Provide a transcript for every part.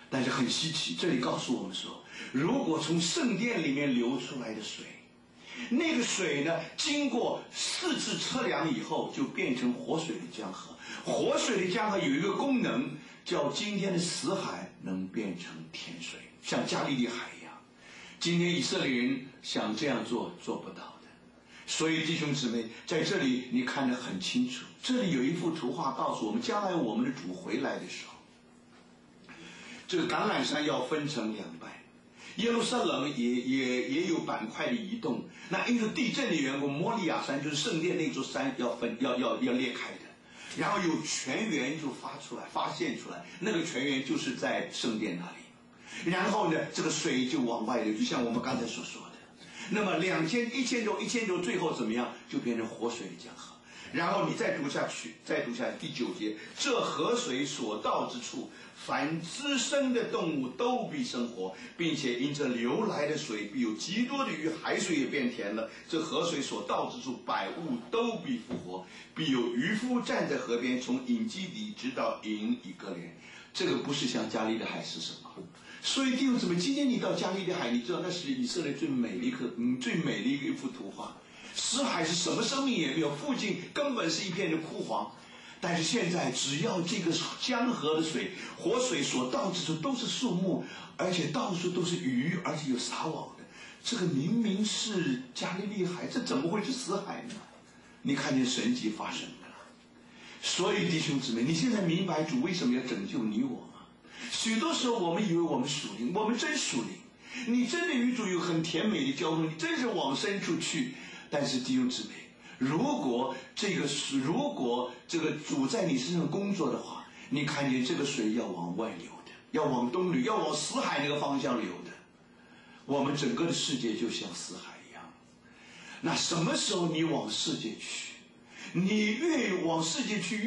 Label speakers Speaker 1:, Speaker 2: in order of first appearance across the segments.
Speaker 1: 但是很稀奇，这里告诉我们说，如果从圣殿里面流出来的水，那个水呢，经过4次测量以后，就变成活水的江河。活水的江河有一个功能，叫今天的死海能变成甜水，像加利利海一样。今天以色列人想这样做，做不到的。所以弟兄姊妹，在这里你看得很清楚，这里有一幅图画告诉我们，将来我们的主回来的时候，这个橄榄山要分成2半，耶路撒冷也有板块的移动。那因为地震的缘故，摩利亚山就是圣殿那座山要裂开的，然后有泉源就发现出来，那个泉源就是在圣殿那里。然后呢，这个水就往外流，就像我们刚才所说的。那么1000周，最后怎么样？就变成活水的江河。然后你再读下去第9节，这河水所到之处，凡滋生的动物都必生活，并且因这流来的水必有极多的鱼，海水也变甜了。这河水所到之处，百物都必复活，必有渔夫站在河边，从隐基底直到隐以哥连。这个不是像加利利海是什么？所以弟兄姊妹，今天你到加利利海，你知道那是以色列最美的一幅图画。死海是什么生命也没有，附近根本是一片的枯黄。但是现在只要这个江河的水，活水所到之处都是树木，而且到处都是鱼，而且有撒网的。这个明明是加利利海，这怎么会是死海呢？你看见神迹发生了。所以弟兄姊妹，你现在明白主为什么要拯救你我吗？许多时候我们以为我们属灵，我们真属灵，你真的与主有很甜美的交通，你真是往深处去。但是弟兄姊妹，如果这个主在你身上工作的话，你看见这个水要往外流的，要往东流，要往死海那个方向流的。我们整个的世界就像死海一样。那什么时候你往世界去，你越往世界去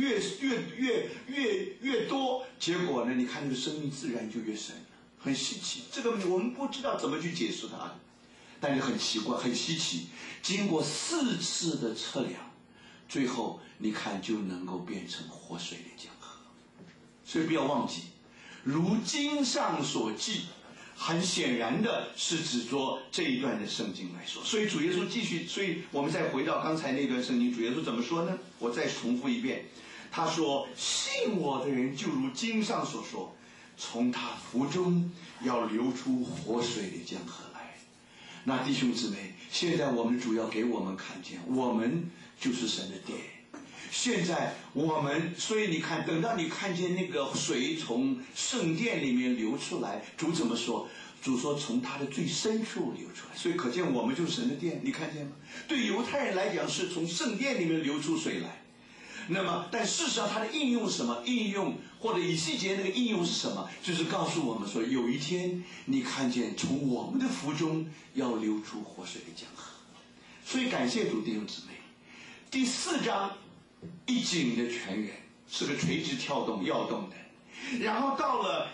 Speaker 1: 越多，结果呢，你看这个生命自然就越深了。很稀奇，这个我们不知道怎么去解释它，但是很奇怪，很稀奇。经过4次的测量，最后你看就能够变成活水的江河。所以不要忘记，如经上所记，很显然的是指着这一段的圣经来说。所以主耶稣继续，所以我们再回到刚才那段圣经，主耶稣怎么说呢？我再重复一遍，他说：信我的人就如经上所说，从他腹中要流出活水的江河来。那弟兄姊妹，现在我们主要给我们看见，我们就是神的殿。现在我们，所以你看，等到你看见那个水从圣殿里面流出来，主怎么说？主说从它的最深处流出来。所以可见我们就是神的殿，你看见吗？对犹太人来讲是从圣殿里面流出水来。那么但事实上它的应用是什么？应用或者以西结那个应用是什么？就是告诉我们说，有一天你看见从我们的腹中要流出活水的江河。所以感谢主，弟兄姊妹，第4章一井的泉源是个垂直跳动要动的，然后到了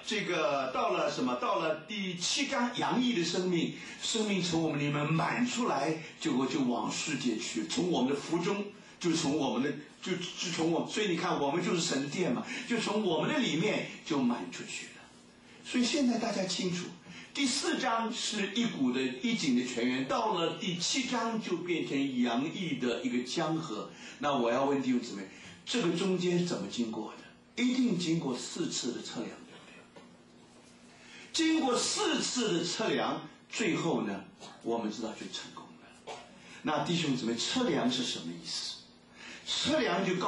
Speaker 1: 第7章洋溢的生命从我们里面满出来，就往世界去，从我们的腹中，就从我们，所以你看我们就是神的殿嘛，就从我们的里面就满出去了。所以现在大家清楚，第4章是一井的泉源，到了第7章就变成洋溢的一个江河。那我要问弟兄姊妹，这个中间是怎么经过的？一定经过4次的测量，对不对？经过4次的测量，最后呢，我们知道就成功了。那弟兄姊妹，测量是什么意思？测量就是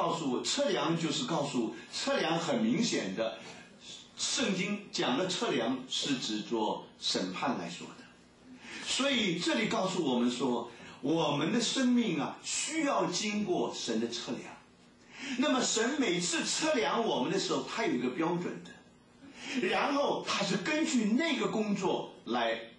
Speaker 1: 测量很明显的，圣经讲的测量是指着审判来说的。所以这里告诉我们说，我们的生命啊，需要经过神的测量。那么神每次测量我们的时候，他有一个标准的，然后他是根据那个工作来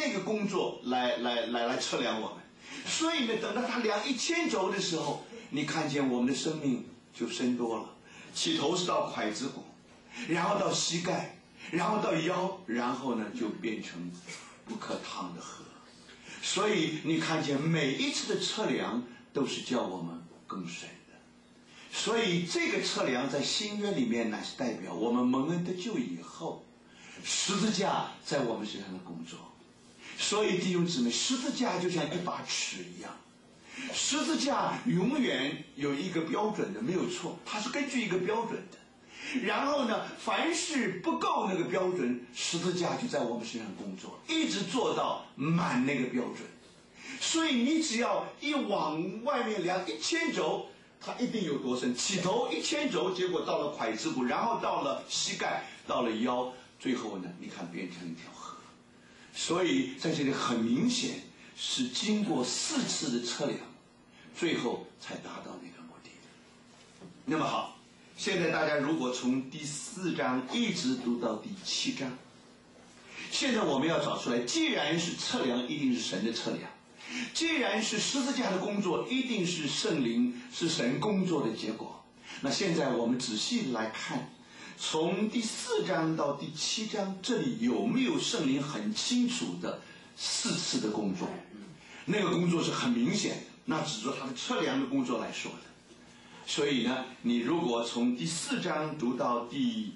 Speaker 1: 测量我们。所以呢，等到他量1000轴的时候，你看见我们的生命就深多了，起头是到筷子骨，然后到膝盖，然后到腰，然后呢就变成不可趟的河。所以你看见每一次的测量都是叫我们更深的。所以这个测量在新约里面乃是代表我们蒙恩得救以后， 十字架在我们身上的工作。所以弟兄姊妹，十字架就像一把尺一样，十字架永远有一个标准的，没有错，它是根据一个标准的。然后呢，凡是不够那个标准，十字架就在我们身上工作，一直做到满那个标准。所以你只要一往外面量1000肘，它一定有多深，起头1000肘，结果到了跬胝骨，然后到了膝盖，到了腰，最后呢，你看变成一条河。所以在这里很明显是经过4次的测量，最后才达到那个目的的。那么好，现在大家如果从第4章一直读到第7章，现在我们要找出来，既然是测量，一定是神的测量；既然是十字架的工作，一定是圣灵，是神工作的结果。那现在我们仔细来看，从第4章到第7章，这里有没有圣灵很清楚的4次的工作？那个工作是很明显的，那只是他的测量的工作来说的。所以呢，你如果从第4章读到第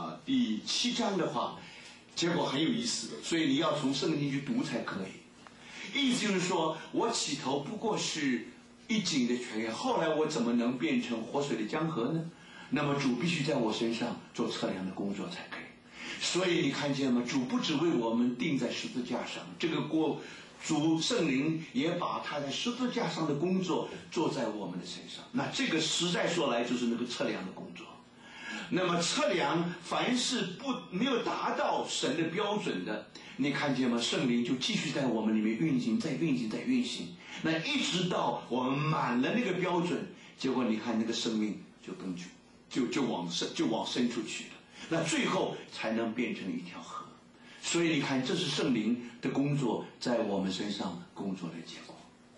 Speaker 1: 7章的话，结果很有意思，所以你要从圣经去读才可以。意思就是说，我起头不过是一井的泉源，后来我怎么能变成活水的江河呢？那么主必须在我身上做测量的工作才可以。所以你看见吗？主不只为我们钉在十字架上，这个主圣灵也把他在十字架上的工作做在我们的身上。那这个实在说来就是那个测量的工作。那么测量凡是没有达到神的标准的，你看见吗？圣灵就继续在我们里面运行，再运行，再运行。那一直到我们满了那个标准，结果你看那个生命就更久。就往深处去了，那最后才能变成一条河。所以你看，这是圣灵的工作在我们身上工作的结果。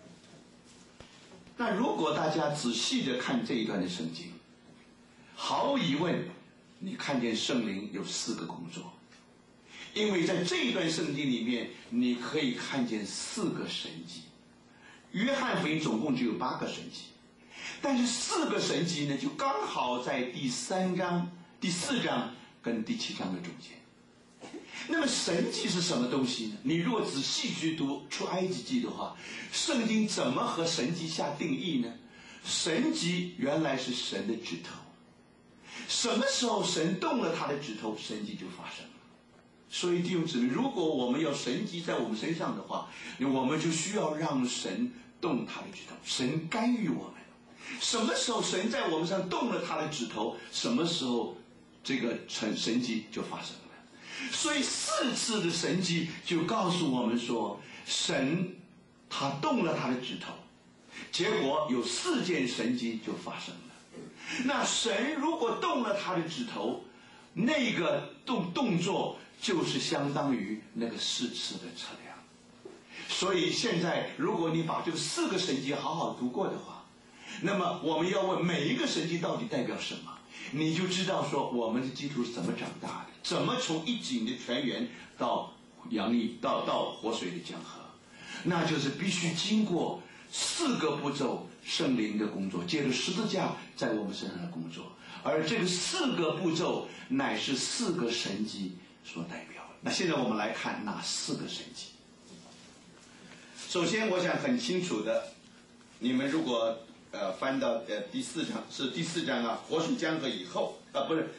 Speaker 1: 那如果大家仔细的看这一段的圣经，毫无疑问，你看见圣灵有4个工作，因为在这一段圣经里面，你可以看见4个神迹。约翰福音总共只有8个神迹。但是4个神迹呢，就刚好在第3章、第4章跟第7章的中间。那么神迹是什么东西呢？你如果仔细去读出埃及记的话，圣经怎么和神迹下定义呢？神迹原来是神的指头，什么时候神动了他的指头，神迹就发生了。所以弟兄姊妹，如果我们要神迹在我们身上的话，我们就需要让神动他的指头，神干预我们。什么时候神在我们上动了他的指头，什么时候这个神迹就发生了。所以4次的神迹就告诉我们说，神他动了他的指头，结果有4件神迹就发生了。那神如果动了他的指头，那个动作就是相当于那个4次的测量。所以现在如果你把这个4个神迹好好读过的话，那么我们要问每一个神迹到底代表什么，你就知道说我们的基督是怎么长大的，怎么从一井的泉源到洋溢到活水的江河。那就是必须经过4个步骤圣灵的工作，借着十字架在我们身上的工作，而这个4个步骤乃是4个神迹所代表的。那现在我们来看哪4个神迹。首先我想很清楚的，你们如果翻到第4章，是第4章啊，活水江河以后不是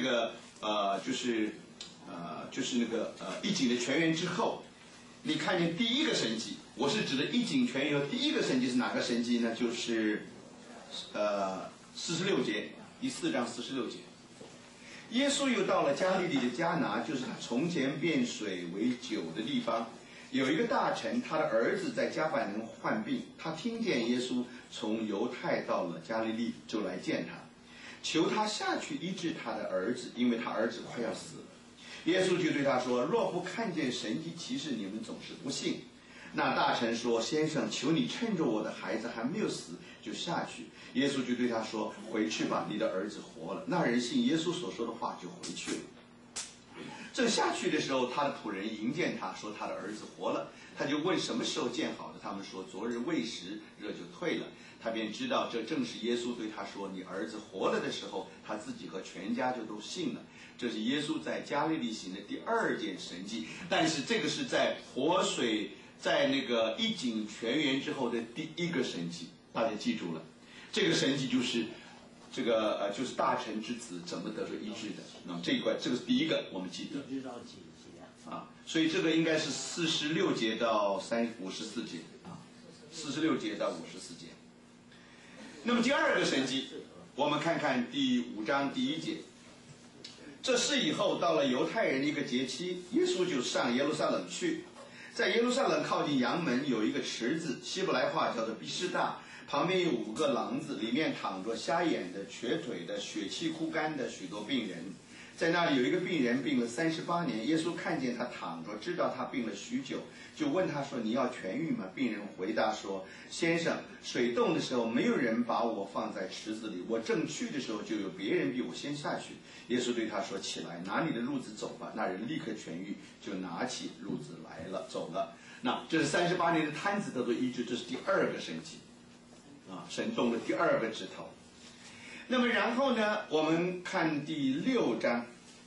Speaker 1: 就是那个一井的泉源之后，你看见第一个神迹，我是指的一井泉源。第一个神迹是哪个神迹呢？就是46节，第4章46节。耶稣又到了加利利的迦拿，就是他从前变水为酒的地方。有一个大臣，他的儿子在迦百农患病，他听见耶稣从犹太到了加利利，就来见他，求他下去医治他的儿子，因为他儿子快要死了。耶稣就对他说，若不看见神迹奇事，你们总是不信。那大臣说，先生，求你趁着我的孩子还没有死就下去。耶稣就对他说，回去吧，你的儿子活了。那人信耶稣所说的话，就回去了。正下去的时候，他的仆人迎见他，说他的儿子活了。他就问什么时候见好的，他们说昨日未时，热就退了。他便知道这正是耶稣对他说你儿子活了的时候，他自己和全家就都信了。 这是耶稣在加利利行的第2件神迹，但是这个是在活水在那个一井泉源之后的第1个神迹，大家记住了，这个神迹就是这个就是大臣之子怎么得着医治的。那么这一块，这个是第1个，我们记得。
Speaker 2: 知道几节
Speaker 1: 啊，所以这个应该是46节到54节啊，46节到54节。那么第2个神迹，我们看看第5章第1节。这事以后，到了犹太人的一个节期，耶稣就上耶路撒冷去。在耶路撒冷靠近阳门有一个池子，希伯来话叫做毕士大，旁边有5个廊子，里面躺着瞎眼的、瘸腿的、血气枯干的许多病人。在那里有一个病人病了38年，耶稣看见他躺着，知道他病了许久，就问他说：“你要痊愈吗？”病人回答说：“先生，水动的时候没有人把我放在池子里，我正去的时候就有别人比我先下去。”耶稣对他说：“起来，拿你的褥子走吧。”那人立刻痊愈，就拿起褥子来了，走了。那这是38年的瘫子得到医治，这是第2个神迹啊，神动了第2个指头。那么然后呢，我们看第6章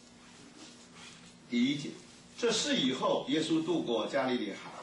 Speaker 1: 第1节。这事以后，耶稣渡过加利利海，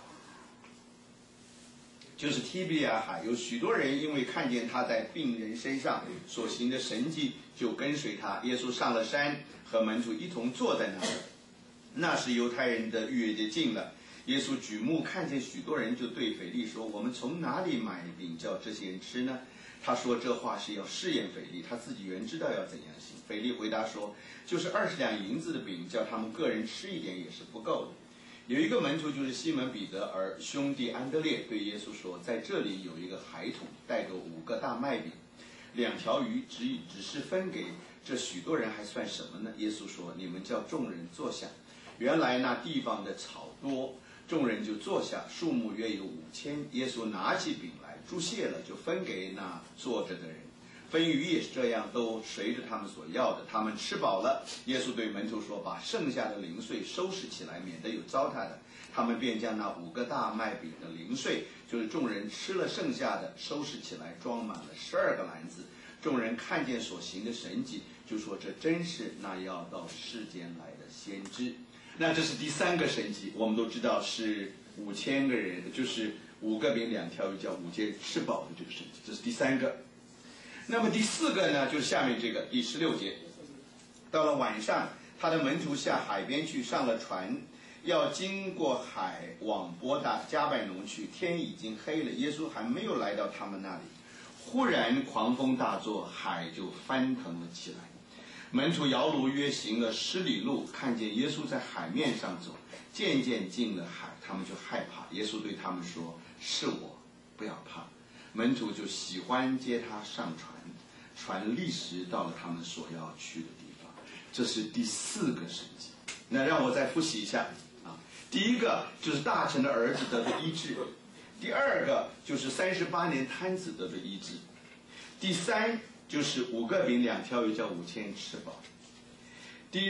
Speaker 1: 就是提比利亚海，有许多人因为看见他在病人身上所行的神迹，就跟随他。耶稣上了山，和门徒一同坐在那里。那时犹太人的逾越节近了，耶稣举目看见许多人，就对腓力说：“我们从哪里买饼叫这些人吃呢？”他说这话是要试验腓力，他自己原知道要怎样行。腓力回答说：“就是20两银子的饼，叫他们个人吃一点也是不够的。”有一个门徒就是西门彼得，而兄弟安德烈对耶稣说：“在这里有一个孩童，带着5个大麦饼，2条鱼，只是分给这许多人，还算什么呢？”耶稣说：“你们叫众人坐下。”原来那地方的草多，众人就坐下，数目约有5000。耶稣拿起饼来，祝谢了，就分给那坐着的人。分鱼也是这样，都随着他们所要的。他们吃饱了，耶稣对门徒说：“把剩下的零碎收拾起来，免得有糟蹋的。”他们便将那5个大麦饼的零碎，就是众人吃了剩下的，收拾起来，装满了12个篮子。众人看见所行的神迹，就说：“这真是那要到世间来的先知。”那这是第3个神迹，我们都知道是5000个人，就是5个饼2条鱼叫5000吃饱的这个神迹，这是第3个。那么第4个呢，就是下面这个第16节。到了晚上，他的门徒下海边去，上了船，要经过海往伯大加百农去。天已经黑了，耶稣还没有来到他们那里，忽然狂风大作，海就翻腾了起来。门徒摇橹约行了10里路，看见耶稣在海面上走，渐渐进了海，他们就害怕。耶稣对他们说：“是我，不要怕。”门徒就喜欢接他上船，船立时到了他们所要去的地方。这是第4个神迹。那让我再复习一下啊，第1个就是大臣的儿子得的医治，第2个就是38年瘫子得的医治，第3就是5个饼2条鱼叫5000吃饱，第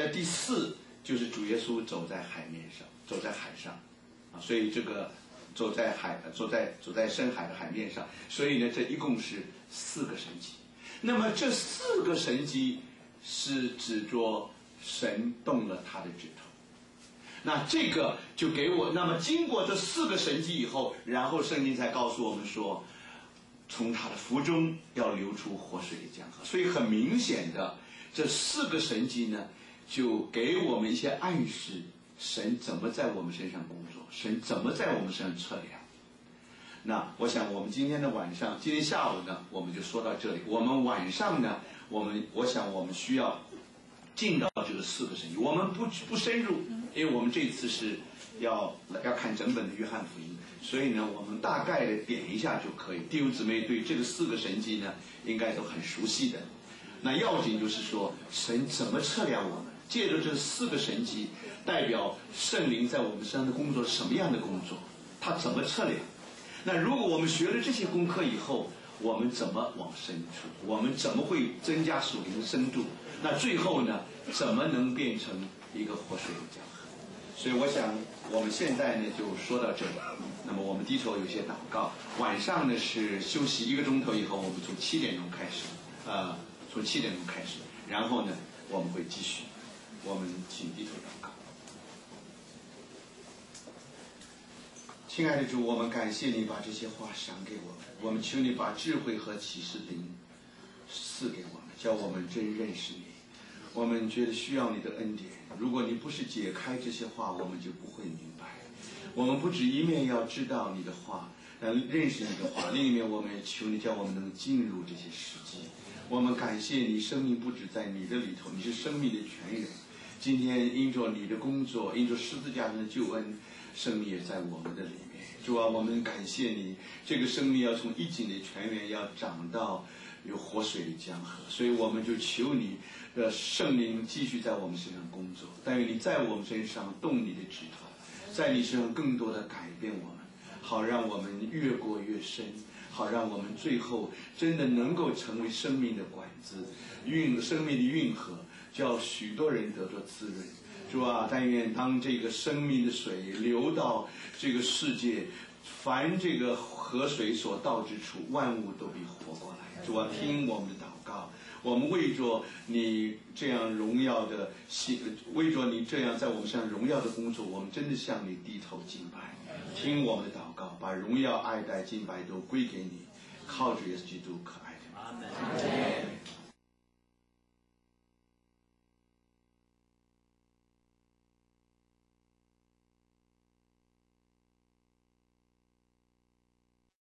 Speaker 1: 4就是主耶稣走在海面上，走在海上啊，所以这个走在深海的海面上，所以呢，这一共是4个神迹。那么这4个神迹是指着神动了他的指头。那这个就给我，那么经过这4个神迹以后，然后圣经才告诉我们说，从他的腹中要流出活水的江河。所以很明显的，这4个神迹呢，就给我们一些暗示，神怎么在我们身上工作，神怎么在我们身上测量。那我想我们今天下午呢，我们就说到这里。我们晚上呢，我想我们需要进到这个4个神迹，我们不深入，因为我们这次是要看整本的约翰福音，所以呢，我们大概的点一下就可以。弟兄姊妹对这个4个神迹呢，应该都很熟悉的。那要紧就是说，神怎么测量我们？借着这4个神迹，代表圣灵在我们身上的工作是什么样的工作？他怎么测量？那如果我们学了这些功课以后，我们怎么往深处？我们怎么会增加属灵的深度？那最后呢，怎么能变成一个活水的江河？所以我想我们现在呢就说到这里。那么我们低头有些祷告，晚上呢是休息1个钟头以后，我们从7点钟开始，从7点钟开始，然后呢我们会继续。 我们请低头祷告。亲爱的主，我们感谢你把这些话赏给我们，我们求你把智慧和启示灵赐给我们，叫我们真认识你。我们觉得需要你的恩典，如果你不是解开这些话，我们就不会明白。我们不止一面要知道你的话，认识你的话，另一面我们也求你叫我们能进入这些实际。我们感谢你，生命不止在你的里头，你是生命的泉源。今天因着你的工作，因着十字架上的救恩，生命也在我们的里面。主啊，我们感谢你，这个生命要从一井的泉源要长到有活水的江河，所以我们就求你的圣灵继续在我们身上工作，但愿你在我们身上动你的指头，在你身上更多的改变我们，好让我们越过越深，好让我们最后真的能够成为生命的管子，生命的运河，叫许多人得着滋润。主啊，但愿当这个生命的水流到这个世界，凡这个河水所到之处，万物都必活过来。主啊，听我们的祷告，我们为着你这样荣耀的为着你这样在我们身上荣耀的工作，我们真的向你低头敬拜。听我们的祷告，把荣耀、爱戴、敬拜都归给你，靠着耶稣基督可爱的名。